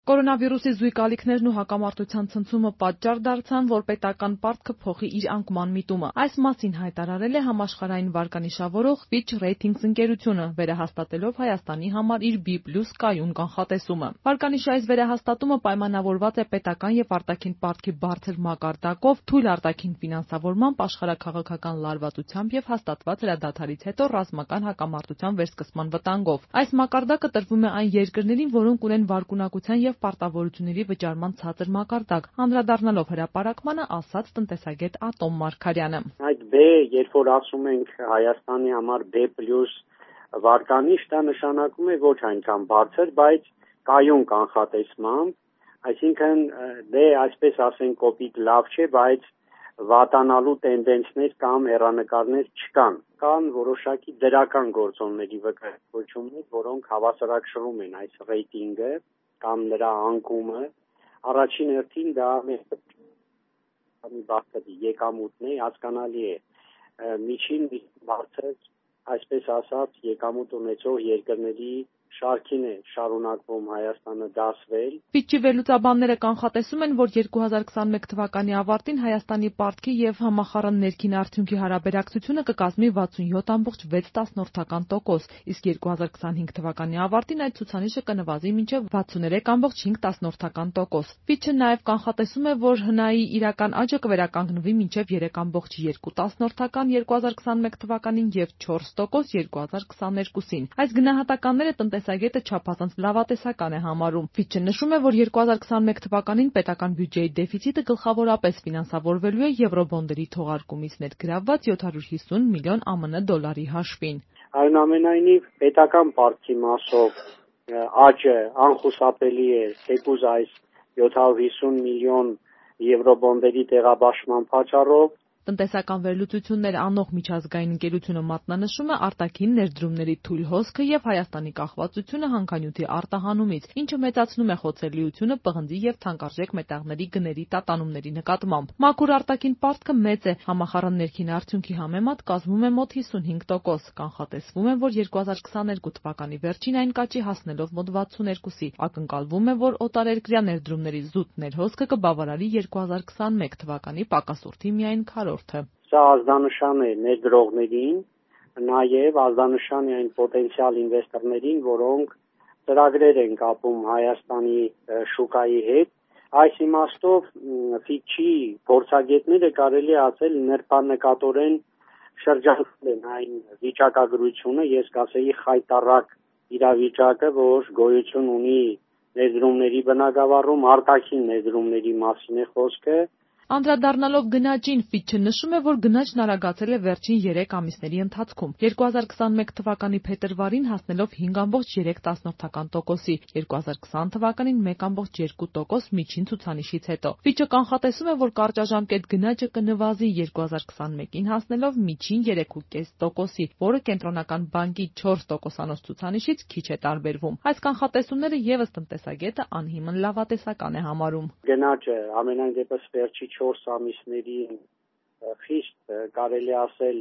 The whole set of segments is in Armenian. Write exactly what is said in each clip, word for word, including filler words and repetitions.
Կորոնավիրուսի զույգ ալիքներն ու հակամարտության ցնցումը պատճառ դարձան, որ պետական պարտքը փոխի իր անկման միտումը։ Այս մասին հայտարարել է համաշխարհային վարկանիշավորող Fitch Ratings ընկերությունը, վերահաստատելով Հայաստանի համար իր B plus կայուն կանխատեսումը։ Վարկանիշի այս վերահաստատումը պայմանավորված է պետական եւ արտաքին պարտքի բարձր մակարդակով, թույլ արտաքին ֆինանսավորմամբ, աշխարհաքաղաքական լարվածությամբ եւ հաստատված հրադադարից հետո ռազմական հակամարտության վերսկսման վտանգով։ Այս մակարդակը տրվում է այն երկրներին, որոնք ունեն վարկունակության եւ պարտավորությունների վճարման ցածր մակարդակ, անդրադառնալով հրապարակմանը, ասաց տնտեսագետ Ատոմ Մարգարյանը։ Այդ B, երբ որ ասում ենք Հայաստանի համար B plus վարկանիշ, դա նշանակում է ոչ այնքան բարձր, բայց կայուն կանխատեսմամբ, այսինքն դե այսպես ասենք կոպիտ լավ չէ, բայց վատանալու տենդենսներ կամ հեռանկարներ չկան։ Կան որոշակի դրական գործոնների վկայություններ, որոնք հավասարակշռում են այս ռեյտինգը կամ նրա անկումը։ Առաջին հերթին դա մի բարձր եկամուտն է, հասկանալի է, միջին բարձր, այսպես ասած, եկամուտ ունեցող երկրների շարքին է շարունակվում Հայաստանը դասվել։ Ֆիչի վերլուծաբանները կանխատեսում են, որ երկու հազար քսանմեկ թվականի ավարտին Հայաստանի պարտքի եւ համախառն ներքին արդյունքի հարաբերակցությունը կկազմի վաթսունյոթ կόμμα վեց տոկոս, իսկ երկու հազար քսանհինգ թվականի ավարտին այդ ցուցանիշը կնվազի մինչեւ վաթսուներեք կόμμα հինգ տոկոս։ Ֆիչը նաեւ կանխատեսում է, որ հնայի իրական աճը կվերականգնվի մինչեւ երեք կόμμα երկու երկու հազար քսանմեկ թվականին եւ չորս տոկոս երկու հազար քսաներկուսին։ Այս գնահատականները տնտեսագետը չափազանց լավատեսական է համարում։ Ֆիչը նշում է, որ երկու հազար քսանմեկ թվականին պետական բյուջեի դեֆիցիտը գլխավորապես ֆինանսավորվելու է եվրոբոնդերի թողարկումից ներգրավված յոթ հարյուր հիսուն միլիոն ԱՄՆ դոլարի հաշվին։ Այնուամենայնիվ պետական պարտքի մասով աճը անխուսափելի է, թեկուզ այս յոթ հարյուր հիսուն միլիոն եվրոբոնդերի տեղաբաշխման պատճառով։ Տնտեսական վերլուծություններ անող միջազգային ընկերությունը մատնանշում է արտաքին ներդրումների թույլ հոսքը եւ Հայաստանի կախվածությունը հանքանյութի արտահանումից, ինչը մեծացնում է խոցելիությունը պղնձի եւ թանկարժեք մետաղների գների տատանումների նկատմամբ։ Մաքուր արտաքին պարտքը մեծ է, համախառն ներքին արդյունքի համեմատ կազմում է մոտ հիսունհինգ տոկոս։ Կանխատեսվում է, որ երկու հազար քսաներկու թվականի վերջին այն կաճի հասնելով մոտ վաթսուներկուսի։ Ակնկալվում է, որ օտարերկրյա ներդրումների զուտ ներհոսքը կբավարարի երկու հազար քսանմեկ թվականի պակասուրդի միայն քառորդը։ Սա ազդանշան է ներդրողներին, նաև ազդանշան է այն պոտենցիալ ինվեստորներին, որոնք ծրագրեր են կապում Հայաստանի շուկայի հետ։ Այս իմաստով Ֆիչի փորձագետները կարելի է ասել նրբանկատորեն շրջանցել են այն վիճակագրությունը, ես կասեի խայտառակ իրավիճակը, որ գոյություն ունի ներդրումների բնագավառում, արտաքին ներդրումների մասին է խոսքը։ Անդրադառնալով գնաճին, Ֆիչը նշում է, որ գնաճն արագացել է վերջին երեք ամիսների ընթացքում։ երկու հազար քսանմեկ թվականի փետրվարին հասնելով հինգ կόμμα երեք տոկոսի, երկու հազար քսան թվականին մեկ կόμμα երկու տոկոս միջին ցուցանիշից հետո։ Ֆիչը կանխատեսում է, որ կարճաժամկետ գնաճը կնվազի երկու հազար քսանմեկին հասնելով միջին երեք կόμμα պենս տոկոսի, որը կենտրոնական բանկի չորս տոկոսանոց ցուցանիշից քիչ է տարբերվում։ Այս կանխատեսումները եւս տնտեսագետը անհիմն լավատեսական է համարում։ Գնաճը ամենայն դեպս վերջի չորս ամիսների խիստ կարելի ասել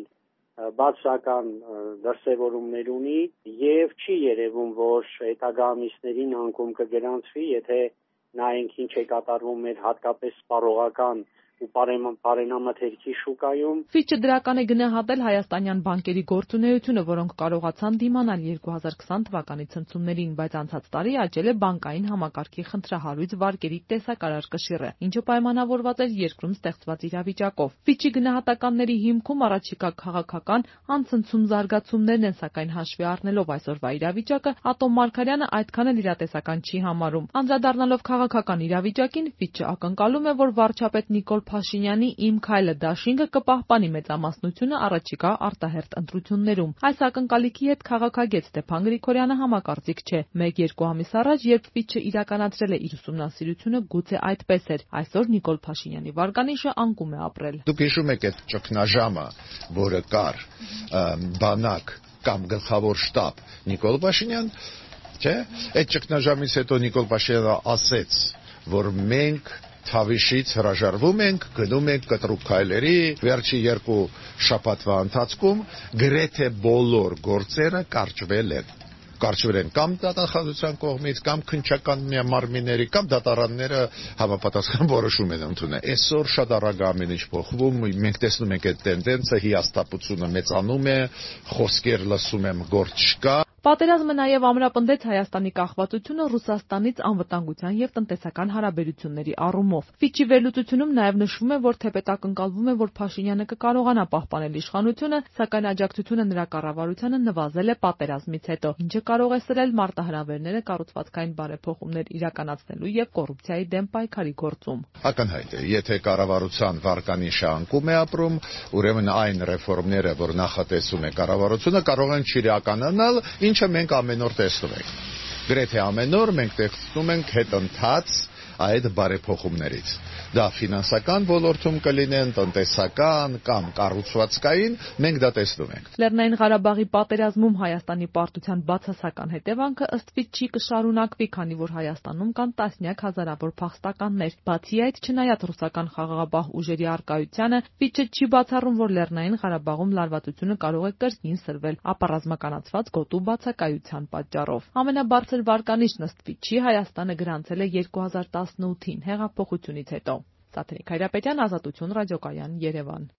բացական դրսևորումներ ունի եւ չի երևում, որ հետագա ամիսներին անկում կգրանցվի, եթե նայենք ինչ է կատարվում մեր հատկապես սպառողական ու բարենամաթերքի շուկայում։ Ֆիչը դրական է գնահատել հայաստանյան բանկերի գործունեությունը, որոնք կարողացան դիմանալ երկու հազար քսան թվականի ցնցումներին, բայց անցած տարի աճել է բանկային համակարգի խնդրահարույց վարկերի տեսակարար կշիռը, ինչը պայմանավորված էր երկրում ստեղծված իրավիճակով։ Ֆիչի գնահատականների հիմքում առաջիկա քաղաքական անցնցում զարգացումներն են, սակայն հաշվի առնելով այսօրվա իրավիճակը, Ատոմ Մարգարյանը այդքան էլ իրատեսական չի համարում։ Անդրադառնալով քաղաքական իրավիճակին, Ֆիչը ակնկալում է, որ վարչապետ Նիկոլ Փաշինյանի «Իմ քայլը» դաշինքը կպահպանի մեծամասնությունը առաջիկա արտահերթ ընտրություններում։ Այս ակնկալիքի հետ քաղաքագետ Ստեփան Գրիգորյանը համակարծիք չէ։ Մեկ-երկու ամիս առաջ, երբ Ֆիչը իրականացրել է իր ուսումնասիրությունը, գուցե այդպես էր։ Այսօր Նիկոլ Փաշինյանի վարկանիշը անկում է ապրել։ Դուք հիշում եք այդ ճգնաժամը, որը կար բանակ կամ գլխավոր շտաբ Նիկոլ Փաշինյան, չէ՞։ Այդ ճգնաժամից հետո Նիկոլ Փաշինյանը ասեց, որ մենք Թավիշից հրաժարվում ենք, գնում ենք կտրուկ քայլերի, վերջի երկու շաբաթվա ընթացքում գրեթե բոլոր գործերը կարճվել են։ կարճվեն կամ դատախազության կողմից, կամ քննչական մարմինների, կամ դատարանները համապատասխան որոշում են ընդունել։ Այսօր շատ արագ ամեն ինչ փոխվում, մենք տեսնում ենք այդ տենդենսը, հիասթափությունը մեծանում է, խոսքեր լսում եմ, գործ չկա։ Պատերազմը նաև ամրապնդեց Հայաստանի կախվածությունը Ռուսաստանից անվտանգության եւ տնտեսական հարաբերությունների առումով։ Ֆիչի վերլուծությունում նաև նշվում է, որ թեպետ ակնկալվում է, որ Փաշինյանը կկարողանա պահպանել իշխանությունը, սակայն աջակցությունը նրա կառավարությանը նվազել է պատերազմից հետո, ինչը կարող է սրել մարտահրավերները կառուցվածքային բարեփոխումներ իրականացնելու եւ կոռուպցիայի դեմ պայքարի գործում։ Ակնհայտ է, եթե կառավարության վարկանիշը անկում է ապրում, ուրեմն այն ռեֆորմները, որ նախատեսում է կառավարությունը, կարող են չիրականանալ, ինչը մենք ամեն օր տեսնում ենք։ Գրեթե ամեն օր մենք տեսնում ենք հետընթաց այդ բարեփոխումներից։ Դա ֆինանսական ոլորտում կլինեն, տնտեսական կամ կառուցվածքային, մենք դա տեսնում ենք։ Լեռնային Ղարաբաղի պատերազմում Հայաստանի պարտության բացասական հետևանքը ըստ Ֆիչի կշարունակվի, քանի որ Հայաստանում կան տասնյակ հազարավոր փախստականներ։ Բացի այդ, չնայած ռուսական խաղաղապահ ուժերի առկայությանը, Ֆիչը չի բացառում, որ Լեռնային Ղարաբաղում լարվածությունը կարող է կրկին սրվել ապառազմականացված գոտու բացակայության պատճառով։ Ամենաբարձր վարկանիշն ըստ Ֆիչի Հայաստանը գրանցել է երկու հազար տասնութին հեղափոխությունից հետո։ Սաթրիկ Հայրապետյան, Ազատություն ռադիոկայան, Երևան։